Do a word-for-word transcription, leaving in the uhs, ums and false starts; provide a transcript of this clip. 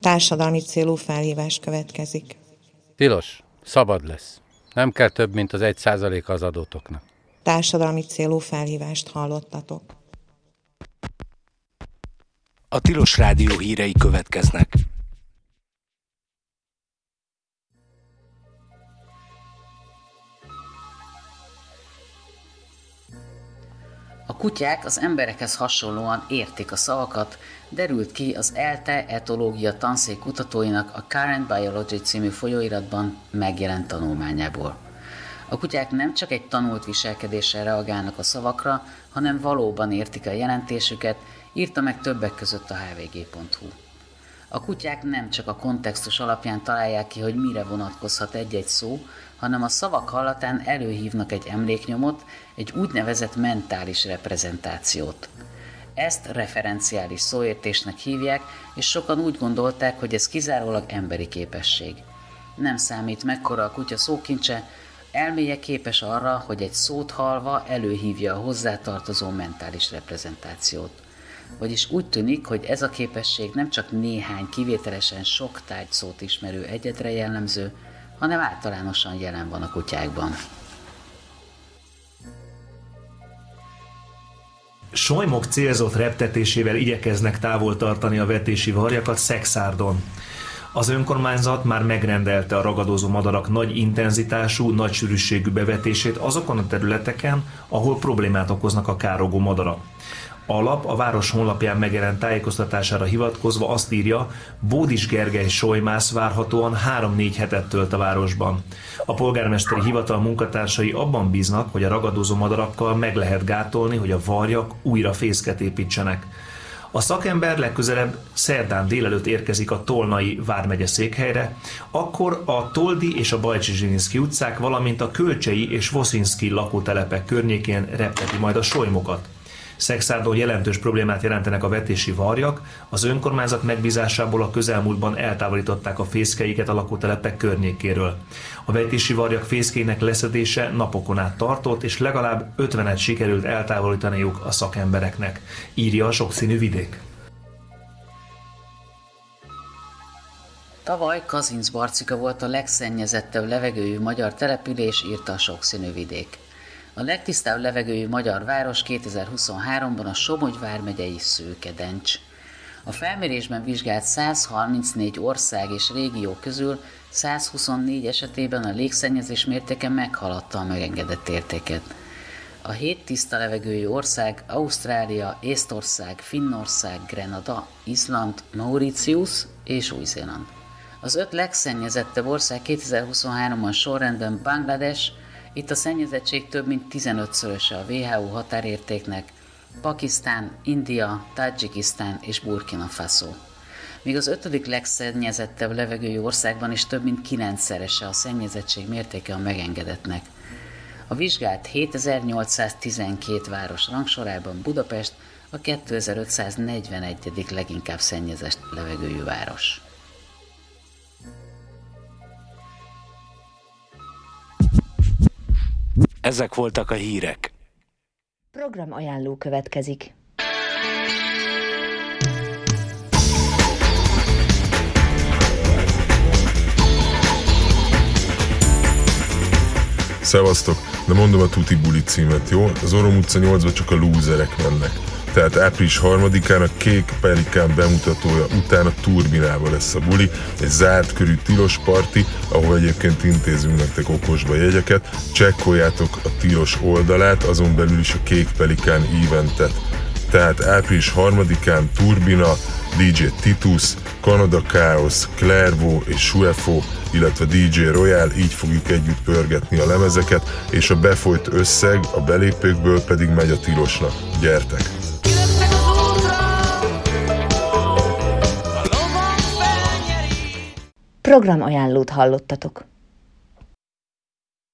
Társadalmi célú felhívás következik. Tilos, szabad lesz. Nem kell több, mint az egy százaléka az adótoknak. Társadalmi célú felhívást hallottatok. A Tilos Rádió hírei következnek. A kutyák az emberekhez hasonlóan értik a szavakat, derült ki az ELTE etológia tanszék kutatóinak a Current Biology című folyóiratban megjelent tanulmányából. A kutyák nem csak egy tanult viselkedéssel reagálnak a szavakra, hanem valóban értik a jelentésüket, írta meg többek között a há vé gé pont hú. A kutyák nem csak a kontextus alapján találják ki, hogy mire vonatkozhat egy-egy szó, hanem a szavak hallatán előhívnak egy emléknyomot, egy úgynevezett mentális reprezentációt. Ezt referenciális szóértésnek hívják, és sokan úgy gondolták, hogy ez kizárólag emberi képesség. Nem számít, mekkora a kutya szókincse, elméje képes arra, hogy egy szót hallva előhívja a hozzátartozó mentális reprezentációt. Vagyis úgy tűnik, hogy ez a képesség nem csak néhány kivételesen sok tárgyszót ismerő egyedre jellemző, hanem általánosan jelen van a kutyákban. Solymok célzott reptetésével igyekeznek távol tartani a vetési varjakat Szekszárdon. Az önkormányzat már megrendelte a ragadozó madarak nagy intenzitású, nagy sűrűségű bevetését azokon a területeken, ahol problémát okoznak a károgó madarak. A lap a város honlapján megjelent tájékoztatására hivatkozva azt írja, Bódis Gergely solymász várhatóan három-négy hetet tölt a városban. A polgármesteri hivatal munkatársai abban bíznak, hogy a ragadozó madarakkal meg lehet gátolni, hogy a varjak újra fészket építsenek. A szakember legközelebb szerdán délelőtt érkezik a Tolnai vármegye székhelyre, akkor a Toldi és a Bajcsy-Zsilinszky utcák, valamint a Kölcsei és Voszinszky lakótelepek környékén repteti majd a solymokat. Szekszárdon jelentős problémát jelentenek a vetési varjak, az önkormányzat megbízásából a közelmúltban eltávolították a fészkeiket a lakótelepek környékéről. A vetési varjak fészkének leszedése napokon át tartott, és legalább ötvenet sikerült eltávolítaniuk a szakembereknek, írja a Sokszínű Vidék. Tavaly Kazincbarcika volt a legszennyezettebb levegőjű magyar település, írta a Sokszínű Vidék. A legtisztább levegőjű magyar város kétezer-huszonháromban a Somogy vármegyei Szőkedencs. A felmérésben vizsgált száz harmincnégy ország és régió közül száz huszonnégy esetében a légszennyezés mértéke meghaladta a megengedett értéket. A hét tiszta levegőjű ország Ausztrália, Észtország, Finnország, Grenada, Izland, Mauritius és Új-Zéland. Az öt legszennyezettebb ország kétezer-huszonháromban sorrendben Banglades, itt a szennyezettség több mint tizenötszöröse a vé há ó határértéknek, Pakisztán, India, Tadzsikisztán és Burkina Faso. Míg az ötödik legszennyezettebb levegőjű országban is több mint kilencszerese a szennyezettség mértéke a megengedettnek. A vizsgált hétezer-nyolcszáztizenkét város rangsorában Budapest a kétezer-ötszáznegyvenegyedik leginkább szennyezett levegőjű város. Ezek voltak a hírek. Program ajánló következik. Szevasztok, de mondom a Tuti Buli címet, jó? Az Orom utca nyolcba csak a lúzerek mennek. Tehát április harmadikán a Kék Pelikán bemutatója után a Turbinában lesz a buli, egy zárt körű tilos parti, ahol egyébként intézünk nektek okosba jegyeket. Csekkoljátok a tilos oldalát, azon belül is a Kék Pelikán eventet. Tehát április harmadikán Turbina, dé dzsé Titus, Canada Chaos, Clairvaux és u ef o, illetve dé dzsé Royal, így fogjuk együtt pörgetni a lemezeket, és a befolyt összeg a belépőkből pedig megy a tilosnak. Gyertek! Program ajánlót hallottatok.